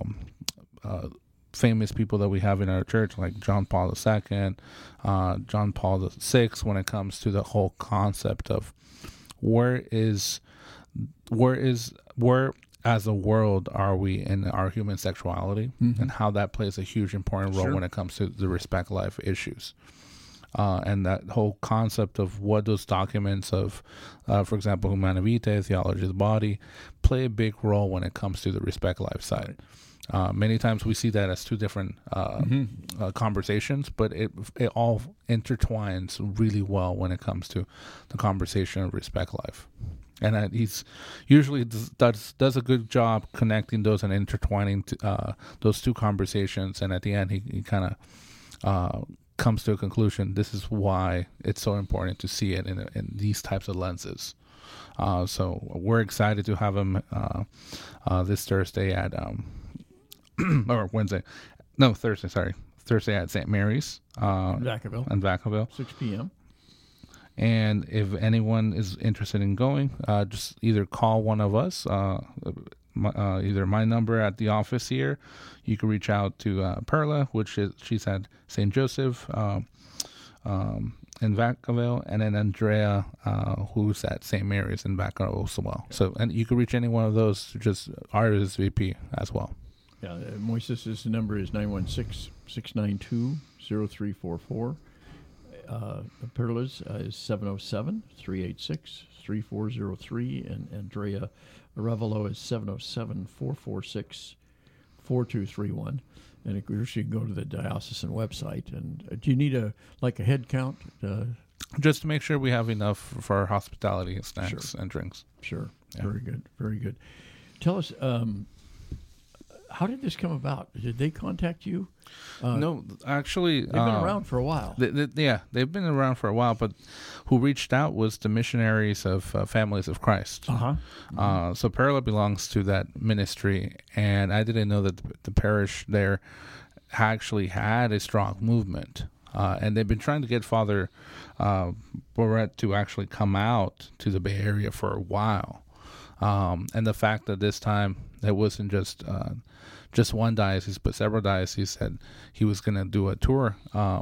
famous people that we have in our church, like John Paul II, John Paul VI, when it comes to the whole concept of where as a world are we in our human sexuality, and how that plays a huge important role when it comes to the respect life issues. And that whole concept of what those documents of, for example, Humanae Vitae, theology of the body, play a big role when it comes to the respect life side. Many times we see that as two different conversations, but it all intertwines really well when it comes to the conversation of respect life. And he's usually does a good job connecting those and intertwining those two conversations. And at the end, he kind of comes to a conclusion. This is why it's so important to see it in these types of lenses. So we're excited to have him this Thursday at or Wednesday, no, Thursday. Sorry, Thursday at St. Mary's, Vacaville, 6 p.m. And if anyone is interested in going, just either call one of us, either my number at the office here. You can reach out to Perla, she's at St. Joseph in Vacaville, and then Andrea, who's at St. Mary's in Vacaville as well. So, and you can reach any one of those, just RSVP as well. Yeah, Moises' number is 916-692-0344. Perla's is 707-386-3403, and Andrea Arevalo is 707-446-4231. And of course, you can go to the diocesan website. And do you need a head count? Just to make sure we have enough for our hospitality and snacks and drinks. Sure. Yeah. Very good. Very good. Tell us, how did this come about? Did they contact you? No, actually, they've been around for a while. They've been around for a while, but who reached out was the missionaries of Families of Christ. So Perla belongs to that ministry, and I didn't know that the parish there actually had a strong movement, and they've been trying to get Father Barrett to actually come out to the Bay Area for a while. And the fact that this time it wasn't just one diocese, but several dioceses said he was going to do a tour.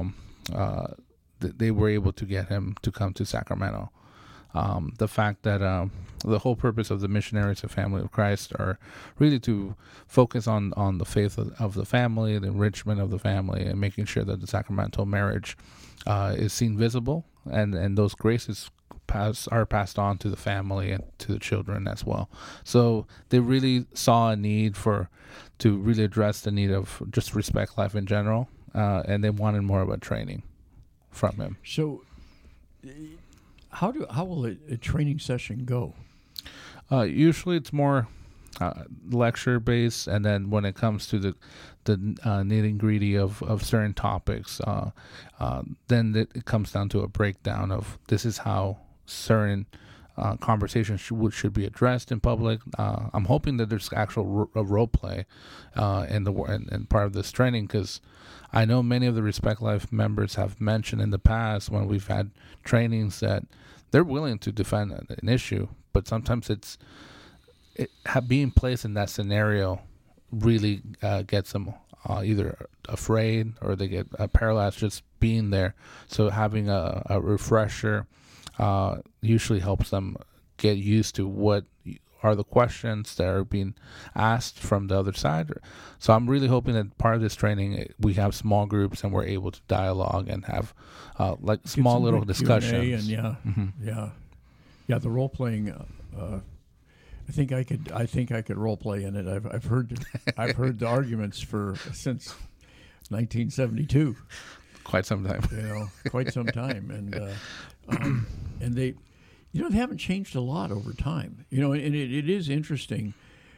They were able to get him to come to Sacramento. The fact that the whole purpose of the missionaries of Family of Christ are really to focus on the faith of the family, the enrichment of the family, and making sure that the sacramental marriage is seen visible, and those graces are passed on to the family and to the children as well. So they really saw a need to really address the need of just respect life in general, and they wanted more of a training from him. So how will a training session go? Usually it's more lecture based, and then when it comes to the nitty gritty of certain topics, then it comes down to a breakdown of this is how certain conversations should be addressed in public. I'm hoping that there's actual role play in part of this training, because I know many of the Respect Life members have mentioned in the past when we've had trainings that they're willing to defend an issue, but sometimes being placed in that scenario really gets them either afraid or they get paralyzed just being there. So having a refresher usually helps them get used to what are the questions that are being asked from the other side. So I'm really hoping that part of this training we have small groups and we're able to dialogue and have like small little discussions. And the role playing. I think I could role play in it. I've heard the arguments since 1972. Quite some time. Quite some time, and they haven't changed a lot over time. And it is interesting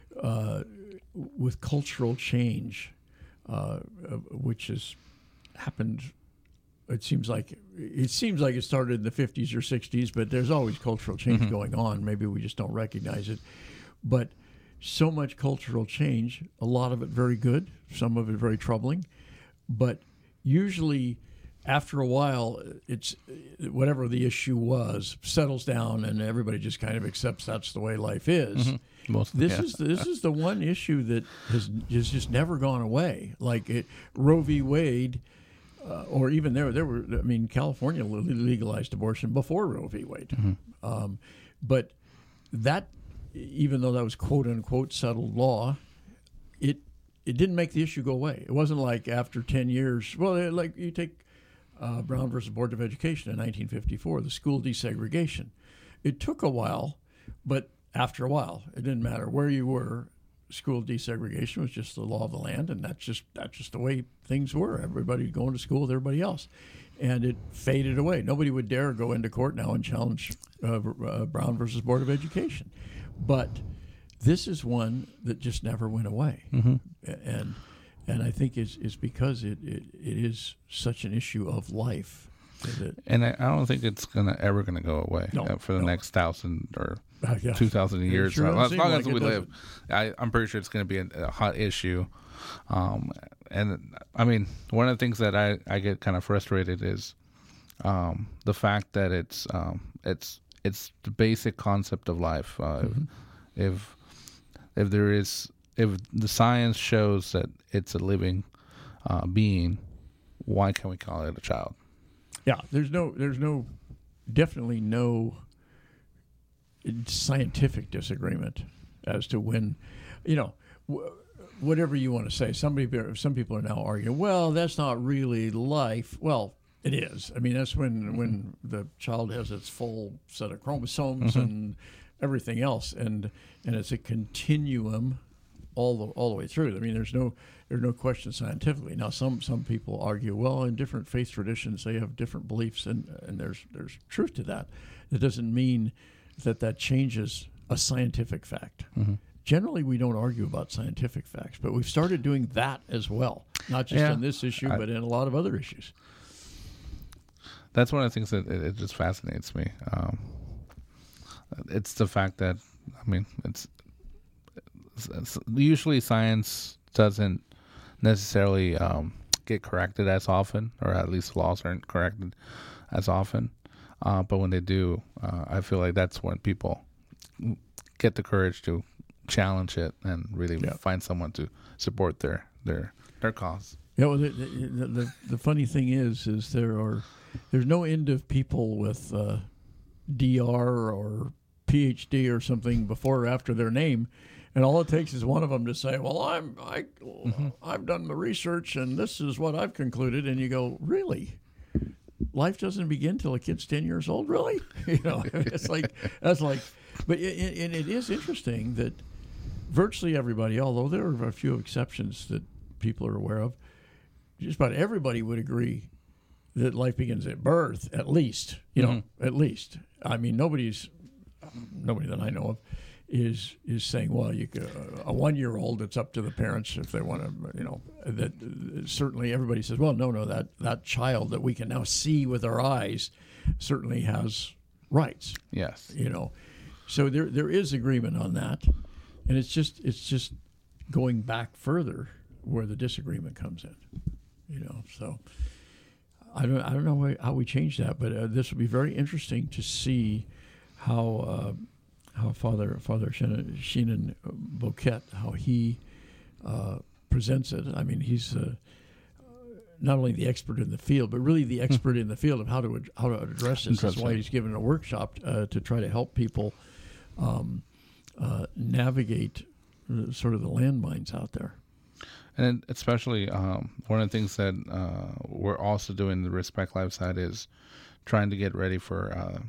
with cultural change, which has happened. It seems like it started in the 50s or 60s, but there's always cultural change going on. Maybe we just don't recognize it. But so much cultural change, a lot of it very good, some of it very troubling. But usually after a while, it's whatever the issue was settles down, and everybody just kind of accepts that's the way life is. This is the one issue that has just never gone away. Like Roe v. Wade. Or even California legalized abortion before Roe v. Wade. But that, even though that was quote unquote settled law, it didn't make the issue go away. It wasn't like after 10 years. Well, like you take Brown versus Board of Education in 1954, the school desegregation. It took a while, but after a while, it didn't matter where you were. School desegregation was just the law of the land, and that's just the way things were. Everybody going to school with everybody else, and it faded away. Nobody would dare go into court now and challenge Brown versus Board of Education. But this is one that just never went away, and I think it's because it is such an issue of life. And I don't think it's ever gonna go away for the next 1,000 or 2,000 years. Sure, as long as we live, I'm pretty sure it's going to be a hot issue. And I mean, one of the things that I get kind of frustrated is the fact that it's the basic concept of life. If the science shows that it's a living being, why can't we call it a child? Yeah, there's definitely no scientific disagreement as to when, whatever you want to say. Some people are now arguing, well, that's not really life. Well, it is. I mean, that's when the child has its full set of chromosomes and everything else, and it's a continuum all the way through. I mean, there's no question scientifically. Now, some people argue, well, in different faith traditions, they have different beliefs, and there's truth to that. It doesn't mean that changes a scientific fact. Generally, we don't argue about scientific facts, but we've started doing that as well, not just on this issue, but in a lot of other issues. That's one of the things that it just fascinates me. It's the fact that, I mean, it's usually science doesn't necessarily get corrected as often, or at least laws aren't corrected as often. But when they do, I feel like that's when people get the courage to challenge it and really find someone to support their cause. Yeah, well, the funny thing is there's no end of people with DR or PhD or something before or after their name, and all it takes is one of them to say, "Well, I've done the research and this is what I've concluded," and you go, "Really? Life doesn't begin till a kid's 10 years old, really?" It's like that's like. But it is interesting that virtually everybody, although there are a few exceptions that people are aware of, just about everybody would agree that life begins at birth, at least. At least. I mean, nobody that I know of is saying, well, you could, a 1-year-old, it's up to the parents if they want to, that certainly everybody says, well, no, that child that we can now see with our eyes certainly has rights. Yes. So there is agreement on that, and it's just going back further where the disagreement comes in. So I don't know how we change that, but this will be very interesting to see how Father Shenan Boquet, how he presents it. I mean, he's not only the expert in the field, but really the expert in the field of how to address this. That's why he's given a workshop to try to help people navigate sort of the landmines out there. And especially one of the things that we're also doing the Respect Life side is trying to get ready for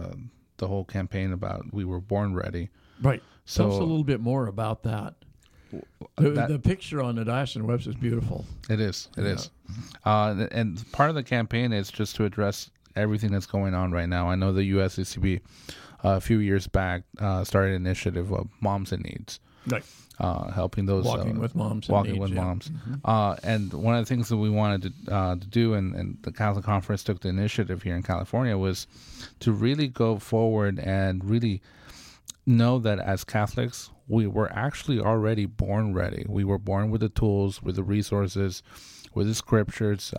the whole campaign about We Were Born Ready. Right. So, tell us a little bit more about that. the picture on the diocesan website is beautiful. It is. It is. And part of the campaign is just to address everything that's going on right now. I know the USCCB a few years back started an initiative of Moms in Needs. Right. Helping those walking with moms, and one of the things that we wanted to do, and the Catholic Conference took the initiative here in California, was to really go forward and really know that as Catholics, we were actually already born ready. We were born with the tools, with the resources, with the scriptures,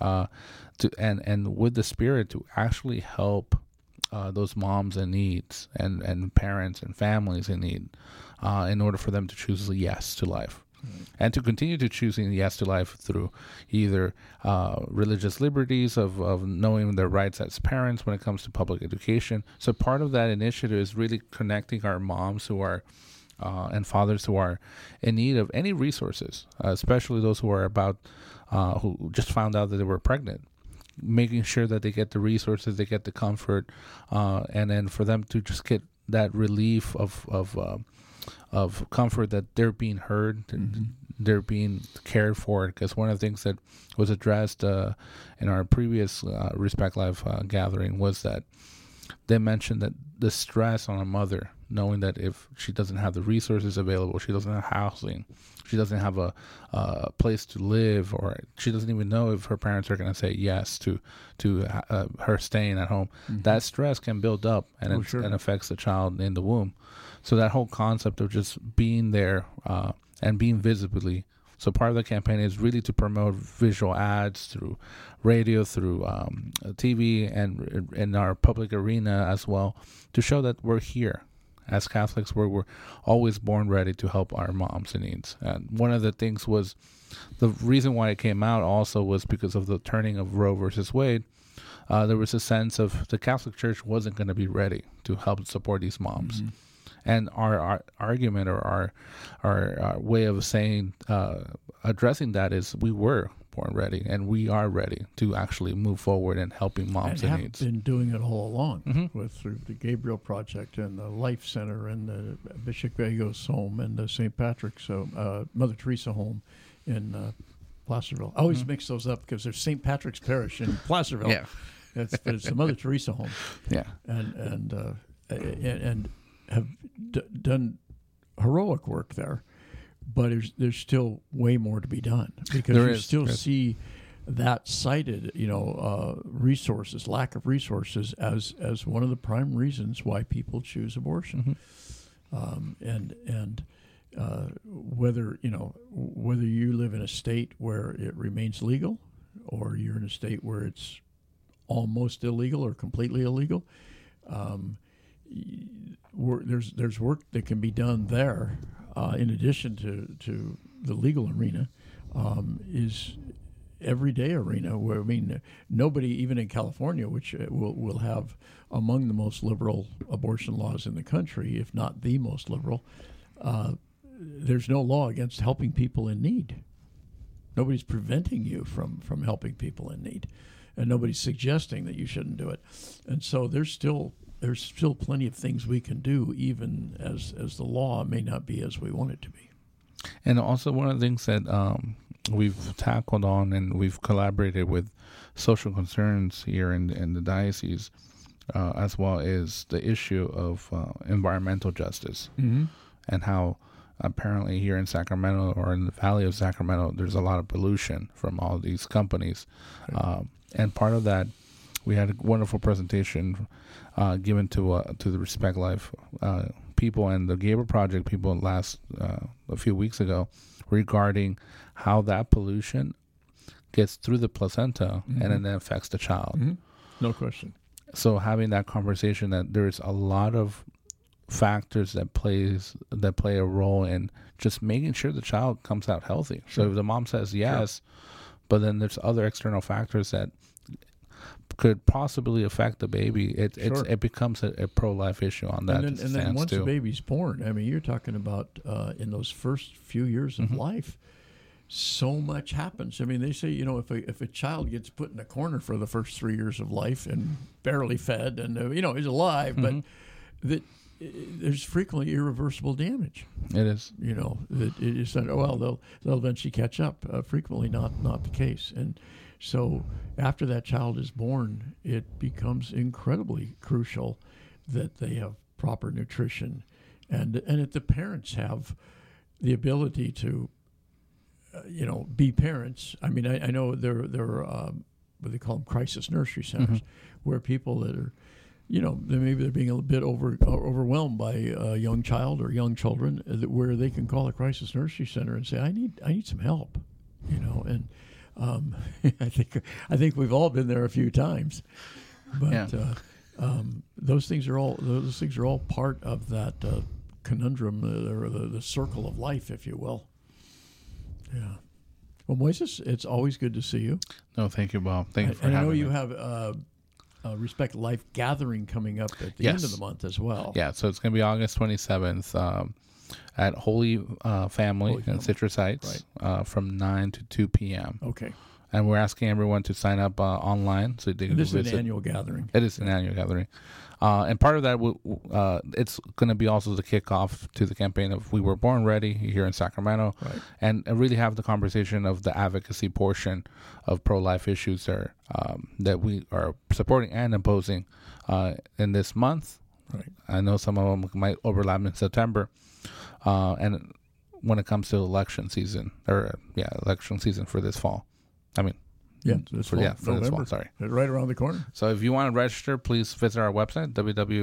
and with the Spirit to actually help those moms in need and parents and families in need, in order for them to choose a yes to life. And to continue to choosing yes to life through either religious liberties of knowing their rights as parents when it comes to public education. So part of that initiative is really connecting our moms who are and fathers who are in need of any resources, especially those who are who just found out that they were pregnant, making sure that they get the resources, they get the comfort, and then for them to just get that relief of comfort that they're being heard, they're being cared for. Because one of the things that was addressed in our previous Respect Life gathering was that they mentioned that the stress on a mother, knowing that if she doesn't have the resources available, she doesn't have housing, she doesn't have a place to live, or she doesn't even know if her parents are going to say yes to her staying at home. That stress can build up and and affects the child in the womb. So that whole concept of just being there and being visibly. So part of the campaign is really to promote visual ads through radio, through TV, and in our public arena as well, to show that we're here. As Catholics, we're always born ready to help our moms in needs. And one of the things was, the reason why it came out also was because of the turning of Roe versus Wade. There was a sense of the Catholic Church wasn't going to be ready to help support these moms. And our argument, or our way of saying, addressing that is, we were born ready, and we are ready to actually move forward and helping moms in needs. And have been doing it all along through the Gabriel Project and the Life Center and the Bishop Vagos Home and the St. Patrick's Mother Teresa Home in Placerville. I always mix those up because there's St. Patrick's Parish in Placerville. Yeah, but it's the Mother Teresa Home. Yeah, and have done heroic work there. But there's still way more to be done, because you still see that cited, resources, lack of resources as one of the prime reasons why people choose abortion. And whether you live in a state where it remains legal, or you're in a state where it's almost illegal or completely illegal, there's work that can be done there. In addition to the legal arena, is everyday arena where, nobody, even in California, which will have among the most liberal abortion laws in the country, if not the most liberal, there's no law against helping people in need. Nobody's preventing you from helping people in need, and nobody's suggesting that you shouldn't do it. And so there's still plenty of things we can do, even as the law may not be as we want it to be. And also one of the things that we've tackled on, and we've collaborated with social concerns here in the diocese as well, is the issue of environmental justice, and how apparently here in Sacramento, or in the Valley of Sacramento, there's a lot of pollution from all these companies. And part of that, we had a wonderful presentation given to the Respect Life people and the Gabriel Project people a few weeks ago, regarding how that pollution gets through the placenta and then affects the child. No question. So having that conversation, that there's a lot of factors that play a role in just making sure the child comes out healthy. So if the mom says yes, but then there's other external factors that could possibly affect the baby, it becomes a pro-life issue on that. And then once the baby's born, you're talking about in those first few years of life, so much happens. They say, if a child gets put in a corner for the first 3 years of life and barely fed, and he's alive, but that there's frequently irreversible damage. It is. You know, it is not, they'll eventually catch up. Frequently not the case. And so after that child is born, it becomes incredibly crucial that they have proper nutrition, and if the parents have the ability to, be parents. I mean, I know there are what they call them crisis nursery centers, where people that are, maybe they're being a bit overwhelmed by a young child or young children, where they can call a crisis nursery center and say, I need some help, and I think we've all been there a few times, but those things are all part of that conundrum, or the circle of life, if you will. Yeah. Well, Moises, it's always good to see you. No, thank you, Bob. Thank you for having me. And I know you have a Respect Life gathering coming up at the end of the month as well. Yeah, so it's going to be August 27th at Holy Family in Citrus Heights, from 9 to 2 p.m. Okay. And we're asking everyone to sign up online so they can visit. This is an annual gathering. It is an annual gathering. And part of that, it's going to be also the kickoff to the campaign of We Were Born Ready here in Sacramento, and really have the conversation of the advocacy portion of pro-life issues that we are supporting and imposing in this month. Right. I know some of them might overlap in September. And when it comes to election season for this fall. This fall, sorry. Right around the corner. So if you want to register, please visit our website,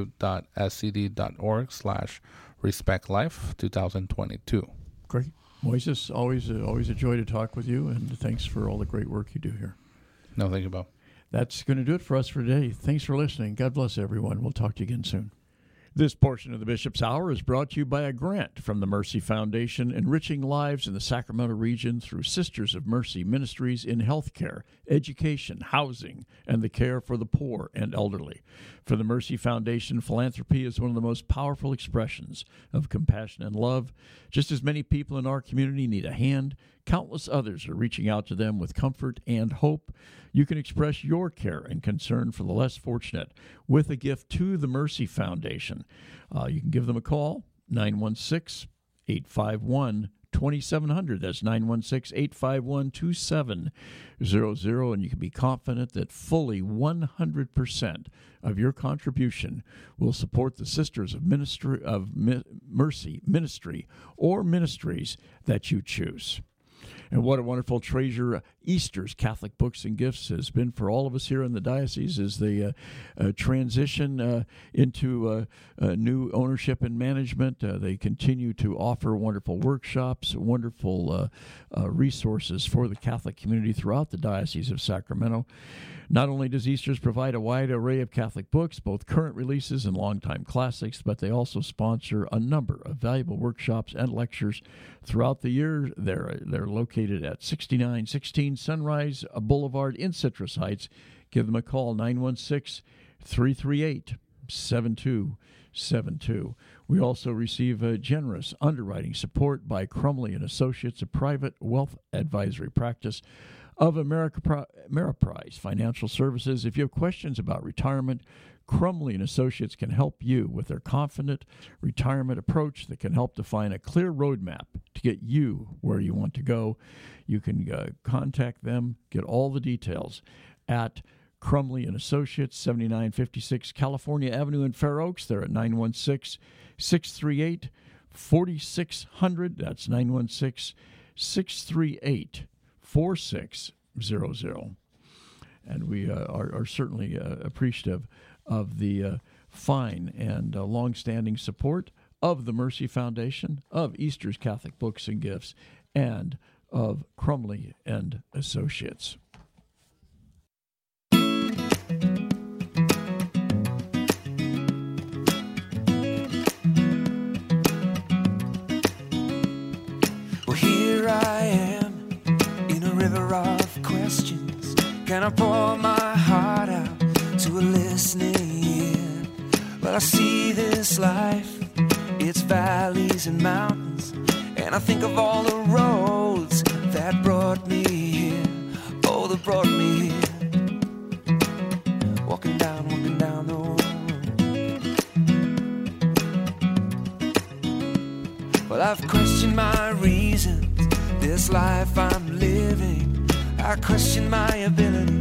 www.scd.org/respectlife2022. Great. Moises, always a joy to talk with you, and thanks for all the great work you do here. No, thank you, Bob. That's going to do it for us for today. Thanks for listening. God bless everyone. We'll talk to you again soon. This portion of the Bishop's Hour is brought to you by a grant from the Mercy Foundation, enriching lives in the Sacramento region through Sisters of Mercy ministries in healthcare, education, housing, and the care for the poor and elderly. For the Mercy Foundation, philanthropy is one of the most powerful expressions of compassion and love. Just as many people in our community need a hand, countless others are reaching out to them with comfort and hope. You can express your care and concern for the less fortunate with a gift to the Mercy Foundation. You can give them a call, 916-851-2700. That's 916-851-2700. And you can be confident that fully 100% of your contribution will support the Sisters of Mercy Ministry or ministries that you choose. And what a wonderful treasure Easter's Catholic Books and Gifts has been for all of us here in the diocese as they transition into new ownership and management. They continue to offer wonderful workshops, wonderful resources for the Catholic community throughout the Diocese of Sacramento. Not only does Easter's provide a wide array of Catholic books, both current releases and longtime classics, but they also sponsor a number of valuable workshops and lectures throughout the year. They're located at 6916 Sunrise Boulevard in Citrus Heights. Give them a call, 916-338-7272. We also receive generous underwriting support by Crumley & Associates, a private wealth advisory practice of Ameriprise Financial Services. If you have questions about retirement, Crumley & Associates can help you with their confident retirement approach that can help define a clear roadmap to get you where you want to go. You can contact them, get all the details at Crumley & Associates, 7956 California Avenue in Fair Oaks. They're at 916-638-4600. That's 916-638-4600. And we are certainly appreciative of the fine and long-standing support of the Mercy Foundation, of Easter's Catholic Books and Gifts, and of Crumley and Associates. Well, here I am in a river of questions. Can I pour my heart out to a listening ear? Well, I see this life, its valleys and mountains, and I think of all the roads that brought me here. Oh, that brought me here. Walking down the road. I've questioned my reasons, this life I'm living. I question my ability